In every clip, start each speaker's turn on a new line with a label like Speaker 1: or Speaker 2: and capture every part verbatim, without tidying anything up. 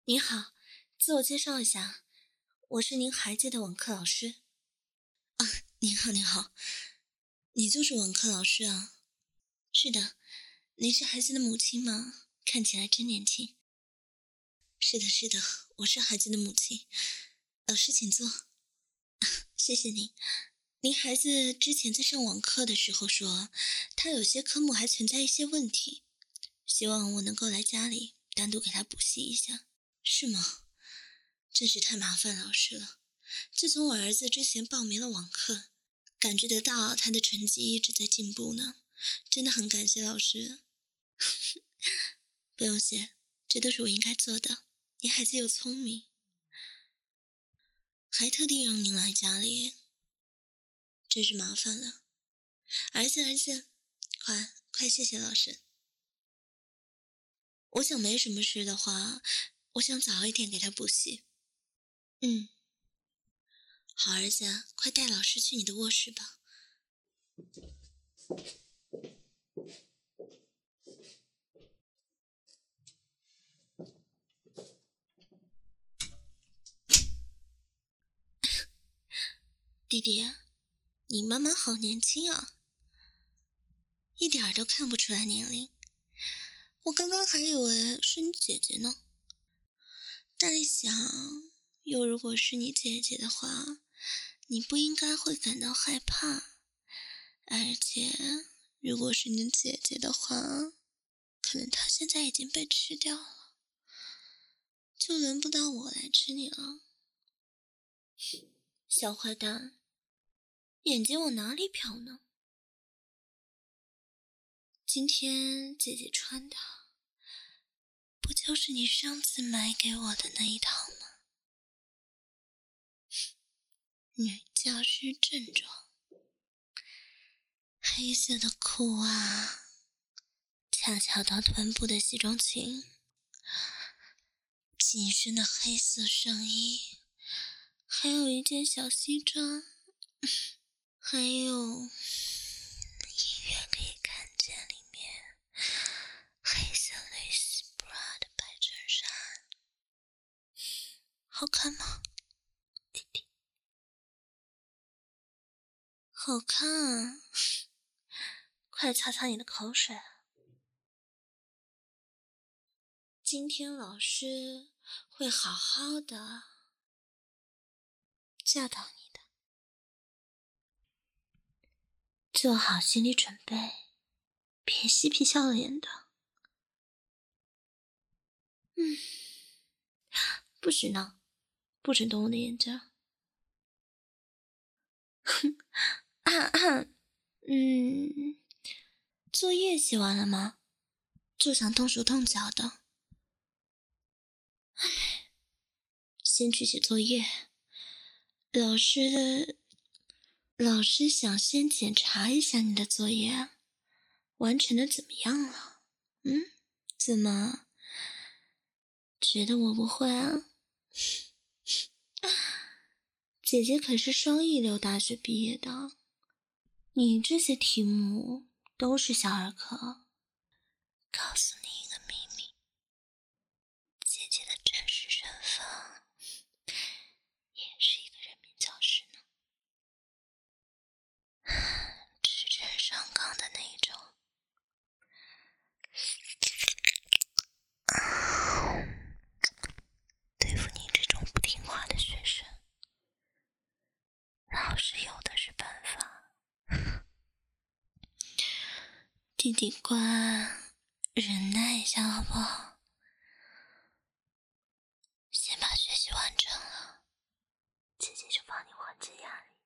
Speaker 1: 您好，自我介绍一下，我是您孩子的网课老师。啊，您好，您好，你就是网课老师啊？是的，您是孩子的母亲吗？看起来真年轻。是的，是的，我是孩子的母亲。老师请坐。谢谢您。您孩子之前在上网课的时候说，他有些科目还存在一些问题，希望我能够来家里单独给他补习一下，是吗？真是太麻烦老师了。自从我儿子之前报名了网课，感觉得到他的成绩一直在进步呢，真的很感谢老师。不用谢，这都是我应该做的。你孩子又聪明，还特地让您来家里，真是麻烦了。儿子，儿子，快快谢谢老师。我想没什么事的话，我想早一点给他补习。嗯，好儿子，快带老师去你的卧室吧。弟弟，你妈妈好年轻啊，一点儿都看不出来年龄。我刚刚还以为是你姐姐呢。但想，又如果是你姐姐的话，你不应该会感到害怕。而且，如果是你姐姐的话，可能她现在已经被吃掉了，就轮不到我来吃你了。小坏蛋，眼睛往哪里瞟呢？今天姐姐穿的，不就是你上次买给我的那一套吗？女教师正装，黑色的裤袜，恰巧到臀部的西装裙，紧身的黑色上衣，还有一件小西装，还有隐约可以看见里面黑色蕾丝 bra 的白衬衫，好看吗，弟弟？好看啊，快擦擦你的口水。今天老师会好好的教导你的，做好心理准备，别嬉皮笑脸的。嗯，不许闹，不准动我的眼睛。哼，啊啊，嗯，作业写完了吗？就想动手动脚的。唉，先去写作业。老师的，老师想先检查一下你的作业，完成的怎么样了？嗯，怎么？觉得我不会啊？姐姐可是双一流大学毕业的，你这些题目都是小儿科。告诉你一个秘密，姐姐的真实身份也是一个人民教师呢，直针上纲的那一种。对付你这种不听话的学生，老师有的是办法。弟弟乖，忍耐一下好不好？先把学习完成了，姐姐就帮你缓解压力。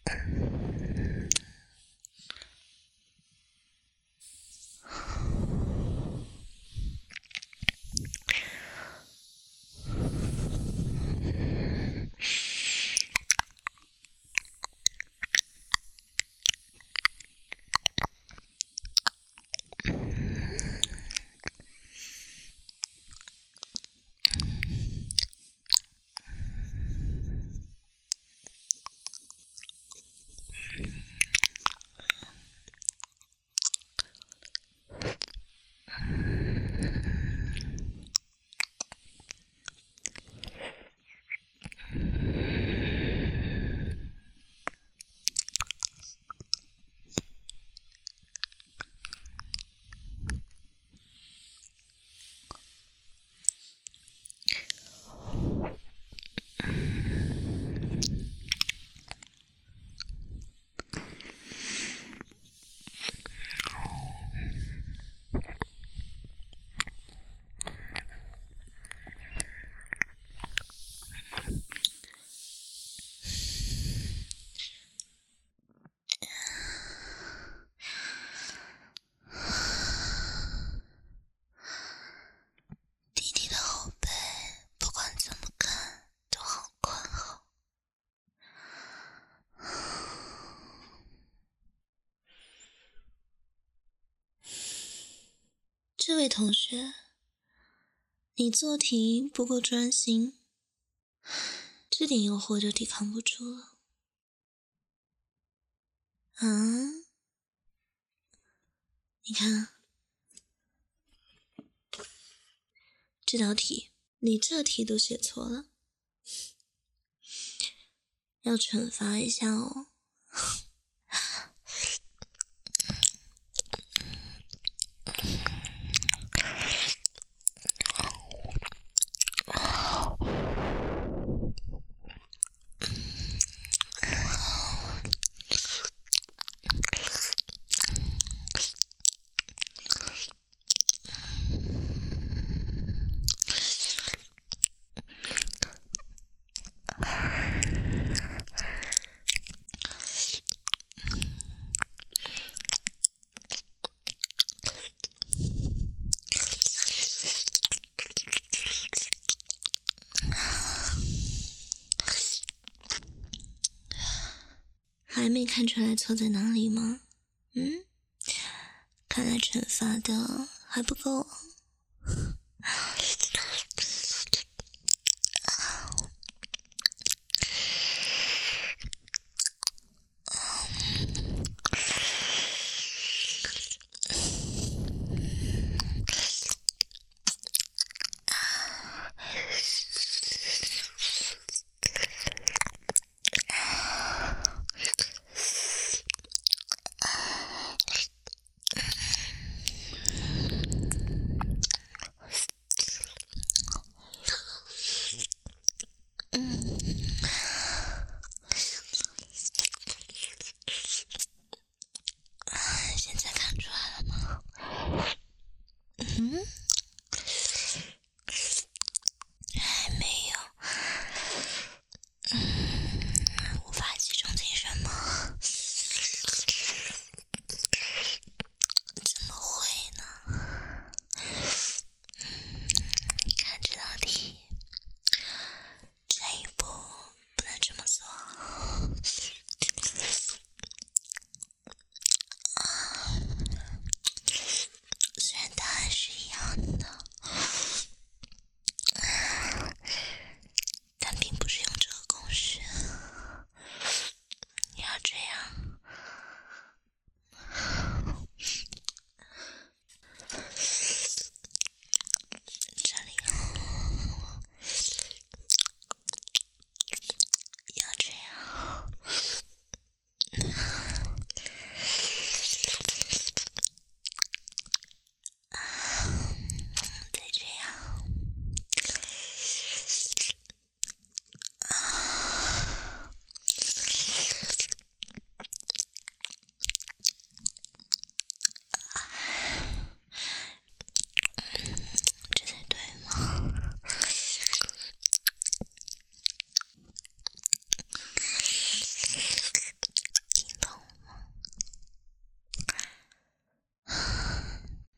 Speaker 1: 这位同学，你做题不够专心，这点诱惑就抵抗不住了。啊？你看，这道题，你这题都写错了，要惩罚一下哦。还没看出来错在哪里吗？嗯，看来惩罚的还不够。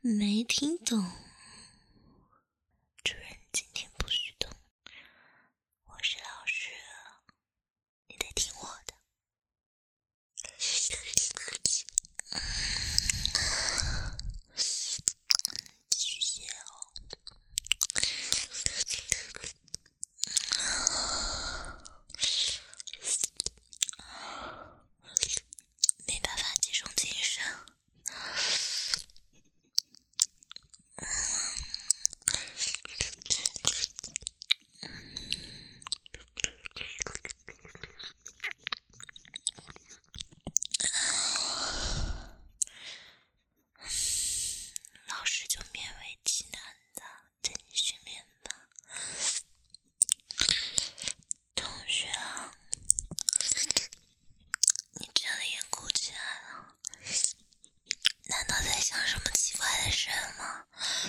Speaker 1: 没听懂。主人今天不许动，我是老师，你得听我的。继续写哦。没办法集中精神。老师就勉为其难的对你训练吧。同学啊，你这个也鼓起来了，难道在想什么奇怪的事吗？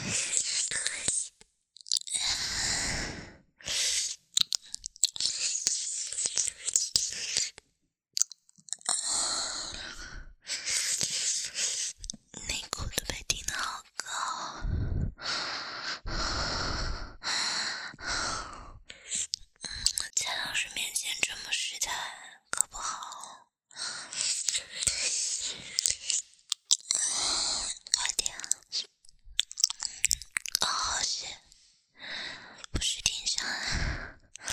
Speaker 1: 内裤都被顶得好高，在老师面前这么失态可不好。快点啊，好好写，不许停下来。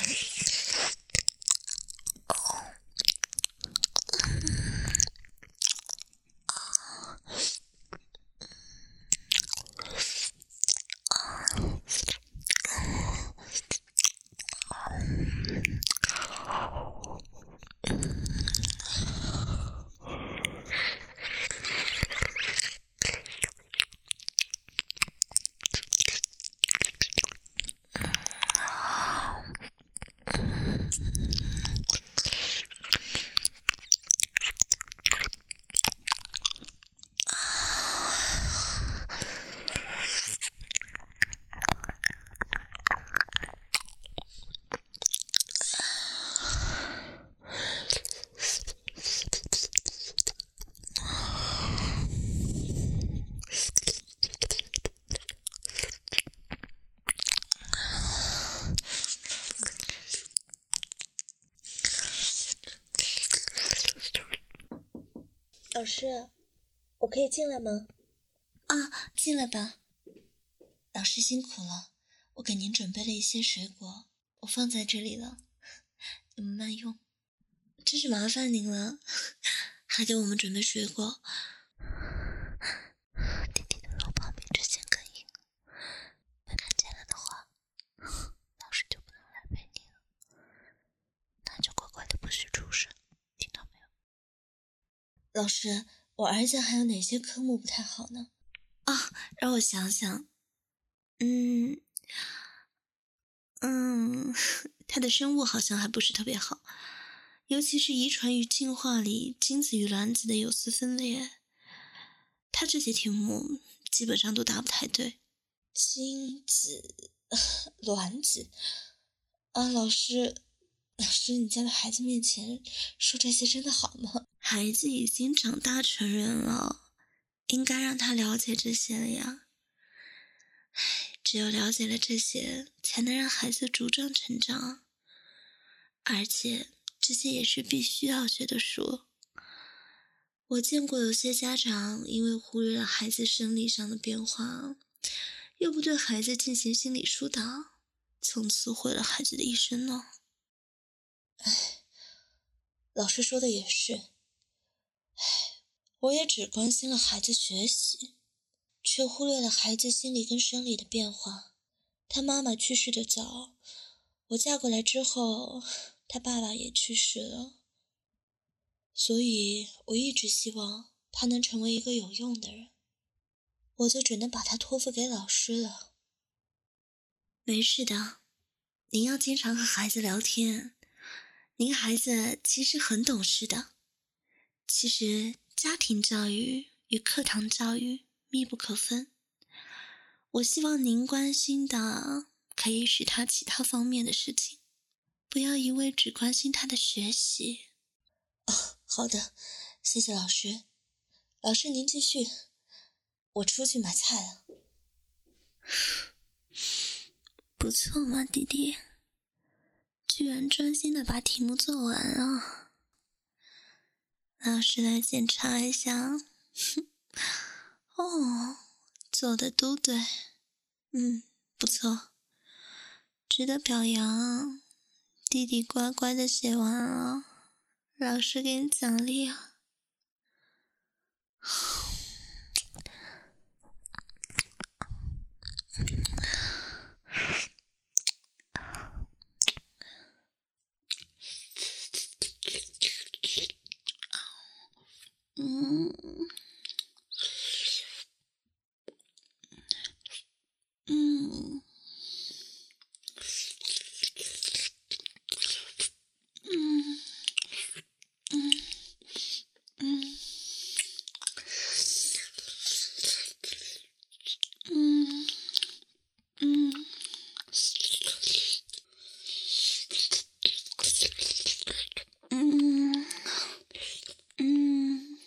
Speaker 1: 老师，我可以进来吗？啊，进来吧。老师辛苦了，我给您准备了一些水果，我放在这里了，你们慢用。真是麻烦您了，还给我们准备水果。弟弟的肉旁边这些更硬，被看见了的话，老师就不能来陪你了。那就乖乖的不许出声，听到没有？老师，我儿子还有哪些科目不太好呢？啊，让我想想。嗯嗯，他的生物好像还不是特别好，尤其是遗传与进化里精子与卵子的有丝分裂，他这些题目基本上都答不太对。精子、卵子啊，老师，老师，你在孩子面前说这些真的好吗？孩子已经长大成人了，应该让他了解这些了呀。只有了解了这些，才能让孩子茁壮成长，而且这些也是必须要学的书。我见过有些家长因为忽略了孩子生理上的变化，又不对孩子进行心理疏导，从此毁了孩子的一生呢。唉，老师说的也是，唉，我也只关心了孩子学习，却忽略了孩子心理跟生理的变化。他妈妈去世的早，我嫁过来之后，他爸爸也去世了，所以我一直希望他能成为一个有用的人，我就只能把他托付给老师了。没事的，您要经常和孩子聊天，您孩子其实很懂事的。其实家庭教育与课堂教育密不可分。我希望您关心的可以是他其他方面的事情，不要一味只关心他的学习。哦，好的，谢谢老师。老师您继续。 我出去买菜了。不错嘛，弟弟，居然专心的把题目做完了。老师来检查一下。哦，做的都对，嗯，不错，值得表扬。弟弟乖乖的写完了，老师给你奖励啊。嗯嗯嗯嗯嗯嗯嗯嗯嗯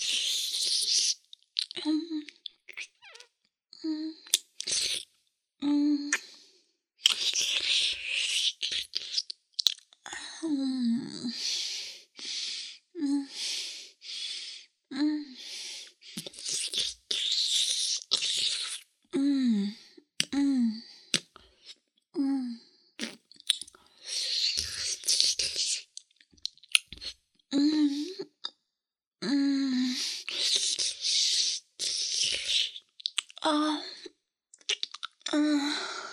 Speaker 1: 嗯嗯嗯嗯嗯嗯嗯嗯嗯嗯啊嗯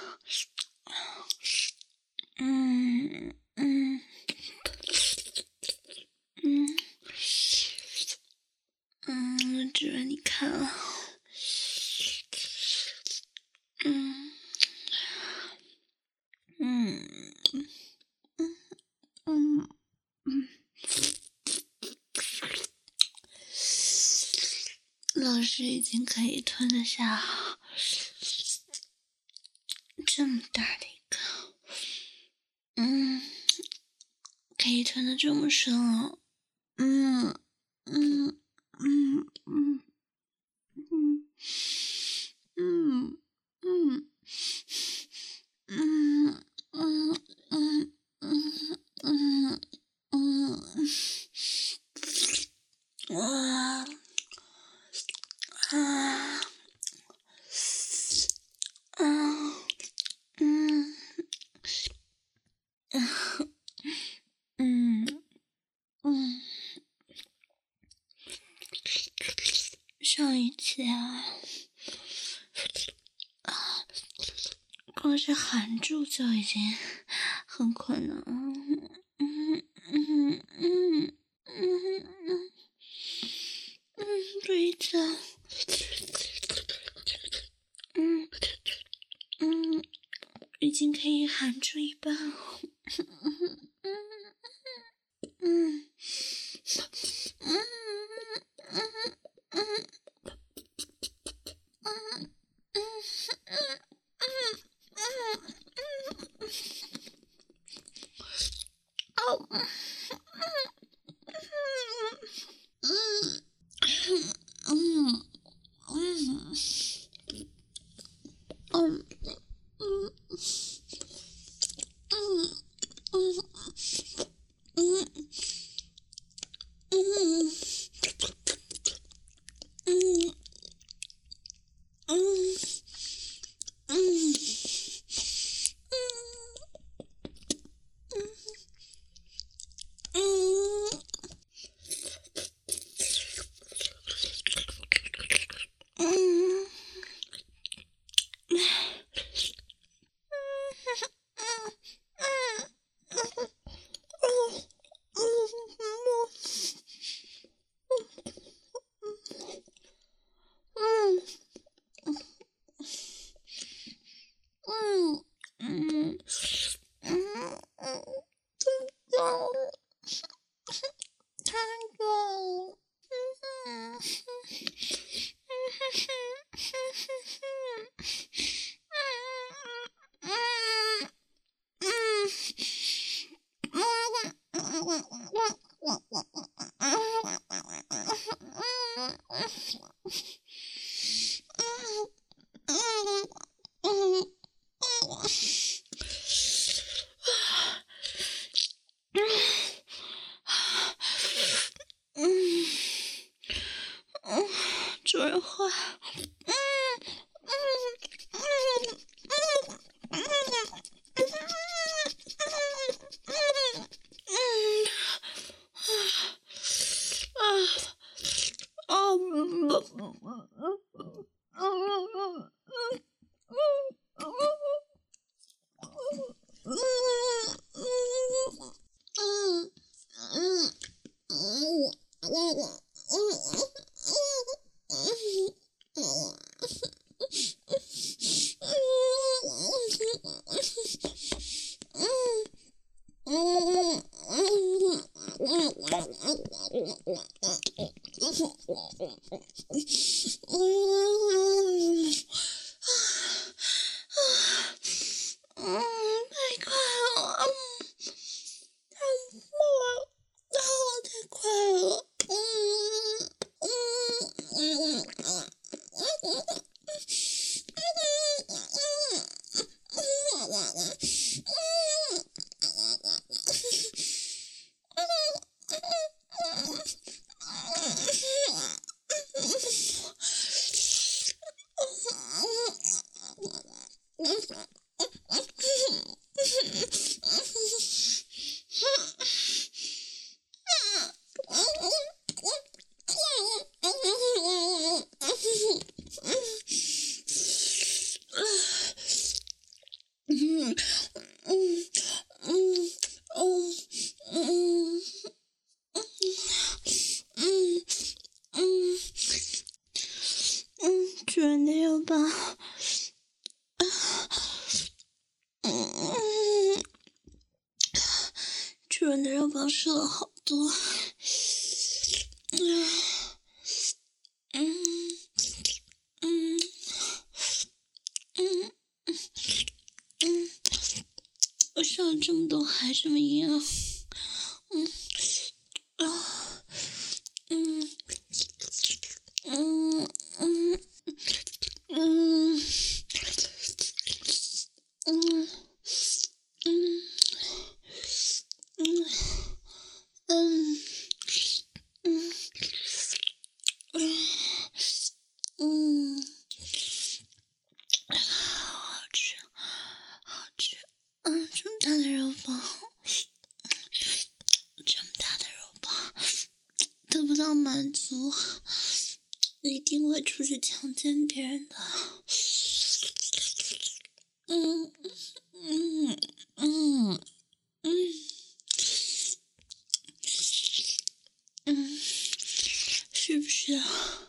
Speaker 1: 嗯嗯嗯嗯，主任你看啊，嗯嗯嗯嗯嗯，老师已经可以吞得下这么大的一个，嗯，可以吞得这么深了，嗯嗯嗯嗯嗯嗯嗯嗯嗯嗯嗯嗯哇啊啊嗯嗯嗯，上一期啊啊，光是含住就已经很困难了。嗯嗯嗯嗯嗯嗯，这一次，嗯嗯，已经可以含住一半了。嗯嗯嗯嗯嗯哦，嗯嗯嗯嗯嗯嗯嗯嗯嗯嗯嗯嗯嗯。 主人坏。嗯嗯嗯嗯嗯嗯啊啊嗯嗯嗯，太快了，太快了，太快了，嗯嗯嗯嗯。主人的肉棒，嗯，主人的肉棒射了好多，嗯嗯嗯嗯嗯，我射了这么多还这么硬啊，嗯啊嗯嗯嗯嗯嗯嗯嗯嗯嗯嗯，好吃好吃，嗯，这么大的肉棒，这么大的肉棒，得不到满足，一定会出去强奸别人的。嗯嗯嗯嗯嗯，是不是啊？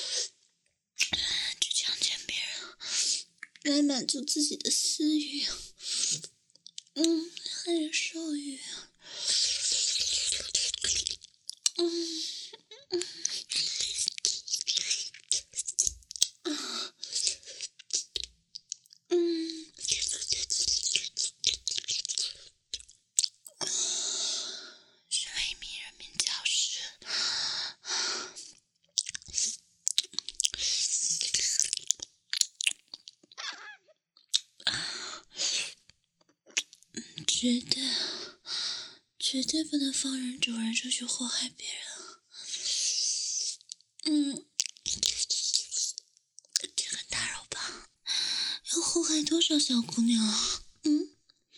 Speaker 1: 去强奸别人，来满足自己的私欲，嗯，还有兽欲，嗯嗯啊嗯。身为一名人民教师，绝对绝对不能放任主人出去祸害别人。嗯，这个大肉棒要祸害多少小姑娘啊？嗯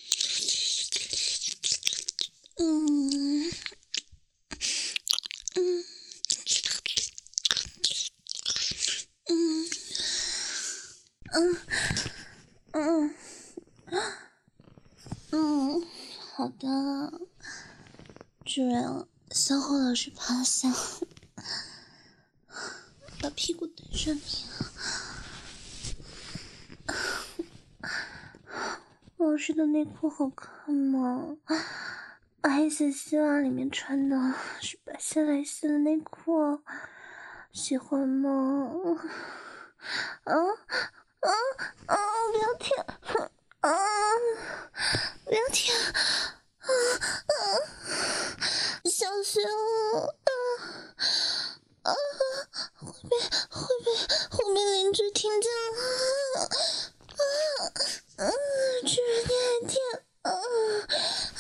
Speaker 1: 嗯嗯嗯嗯嗯嗯，好的，主人，小虎老师趴下，把屁股对着你。老师的内裤好看吗？黑色丝袜里面穿的是白色蕾丝的内裤，喜欢吗？啊啊啊！不要舔！啊！不要舔！啊啊！小心哦！啊啊！会被会被后面邻居听见了！啊啊！主人你还舔！啊啊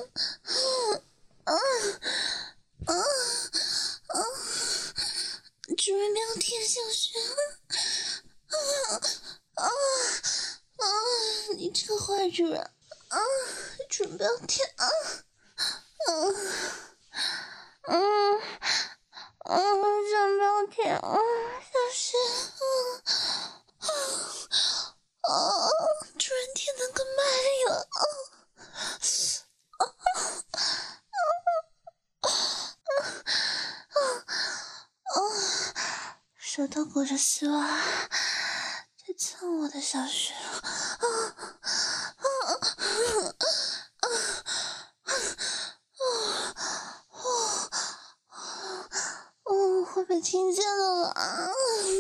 Speaker 1: 啊啊啊啊！ 小学啊啊啊！你这个坏主人啊！准备要舔啊！嗯嗯嗯，准备要舔啊！小学啊啊啊！主人舔得更卖力了啊！啊啊啊啊！舌头裹着丝袜，在蹭我的小穴啊啊啊啊！哦，会被听见的了啊！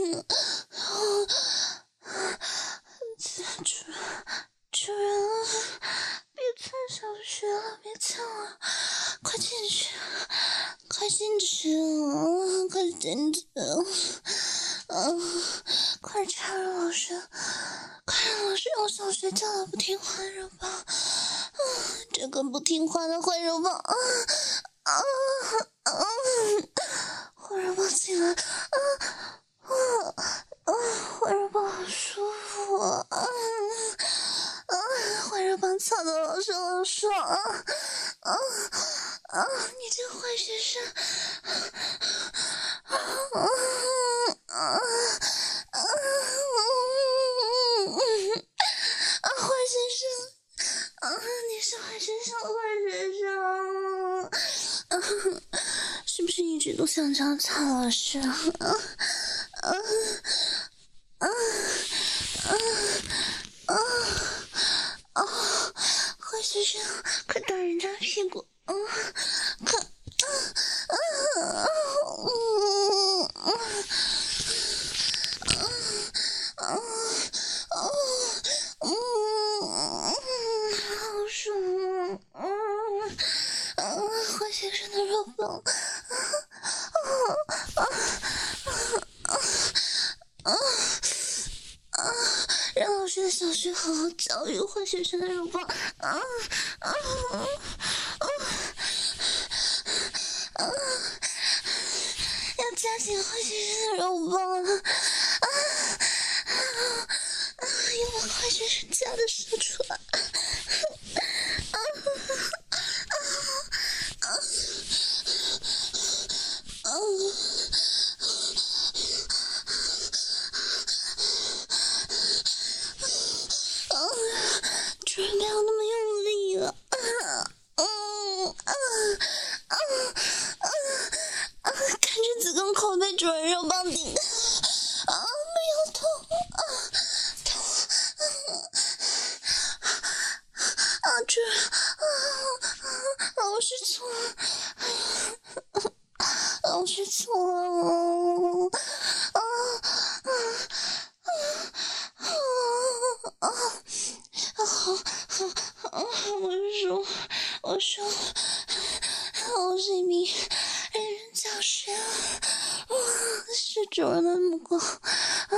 Speaker 1: 主主人啊，别蹭小穴了，别蹭了，快进去，快进去啊！快进去啊！快插入老师，快让老师用小穴叫他不听话的肉棒啊！这个不听话的坏肉棒啊啊啊！坏肉棒进来啊啊啊！坏肉棒好舒服啊啊！坏肉棒操的老师好爽啊啊啊！你这个坏学生啊啊啊！啊！啊！坏学生！啊！你是坏学生，坏学生！啊！是不是一直都想找曹老师啊？啊！啊！啊！啊！啊！坏学生，快打人家屁股！啊！快！啊！啊！嗯啊！啊啊嗯，好爽啊！啊，坏先生的肉棒啊啊啊啊啊啊！让老师的小学好好教育坏学生的肉棒啊啊啊啊！要加紧坏学生的肉棒啊！啊啊！要把坏学生夹的射出来！啊啊啊啊！啊！主人不要那么用力了！啊嗯啊啊啊啊！看着子宫口被主人肉棒顶的啊！不要痛啊！痛啊！主人啊啊！老师错了，老师错了啊啊啊啊啊！好，啊！我说，我说，我是一名人人教师啊！是主人的目光啊！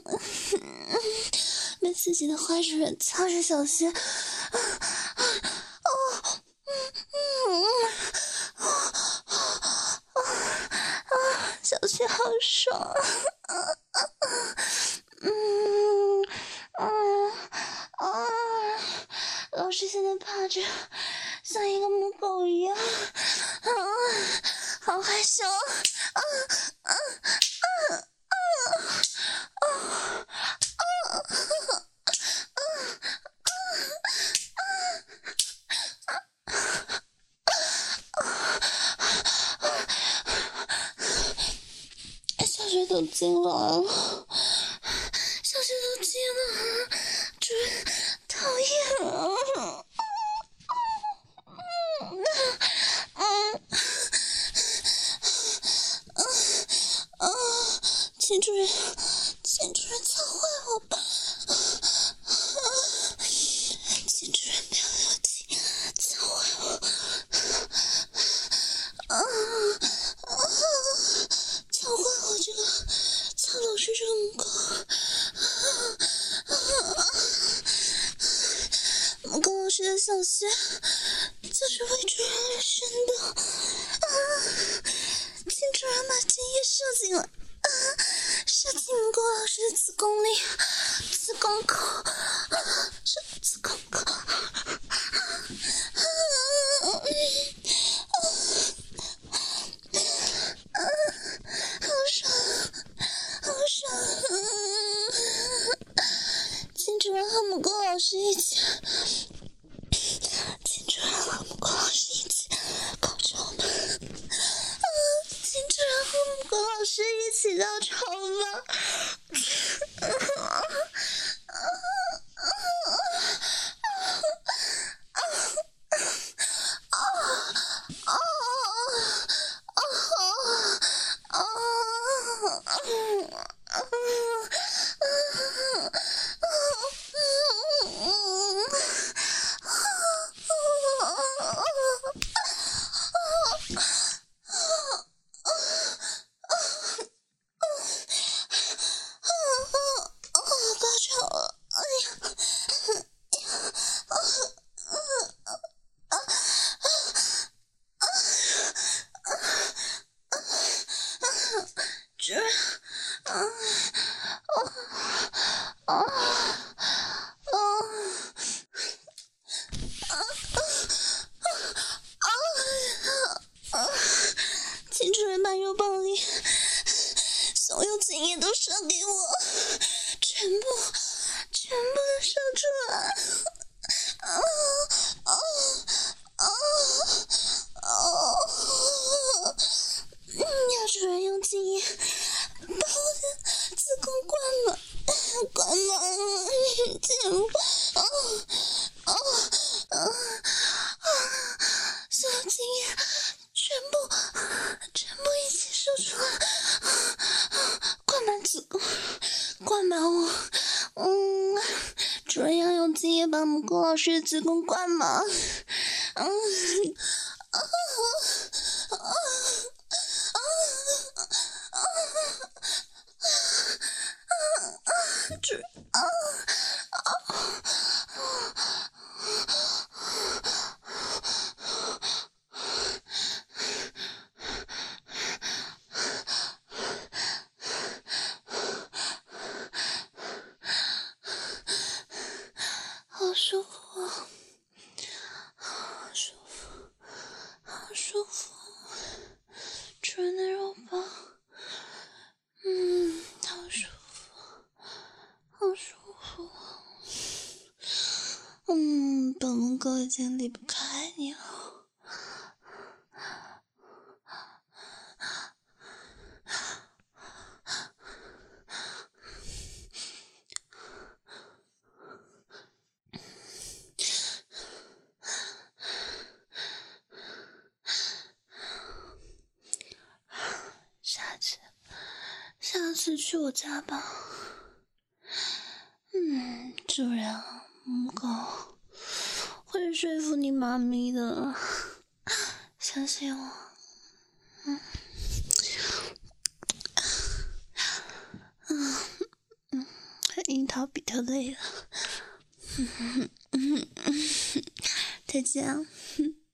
Speaker 1: 被自己的坏主人操着小穴啊啊哦嗯嗯啊啊啊！小穴好爽啊啊啊！嗯啊啊！老师现在趴着，像一个母狗一样啊，好害羞啊啊啊啊啊！小学都进来了，小学都进了，主人讨厌啊！嗯嗯啊！请主人，请主人操坏我吧！请主人不要有气，操坏我！啊啊！操坏我这个，操老师这个母狗！母狗老师的小穴就是为主人而生的啊！请主人把精液射进来啊！射射进母狗老师的子宫里，子宫口，射子宫口。好爽，好爽！金主任和母狗老师一起，金主任和母狗老师一起高潮吗？啊！金主任和母狗老师一起高潮吗？金主任蛮有暴力，所有精液都射给我，全部全部都射出来。啊啊啊啊！要主任用精液把我的子宫灌满，灌满，全部啊啊啊啊！所有精液全部全部一起射出来，灌满子宫，灌满我。嗯，主任要用精液把母狗老师的子宫灌满。嗯啊啊啊啊啊啊！主啊啊！好舒服啊，好舒服，好舒服！主人的肉棒，嗯，好舒服，好舒服。嗯，本龙哥已经离不开你了。下次，下次去我家吧。嗯，主人，母狗会说服你妈咪的，相信我。嗯，嗯嗯，樱桃比特累了。嗯嗯嗯，再见。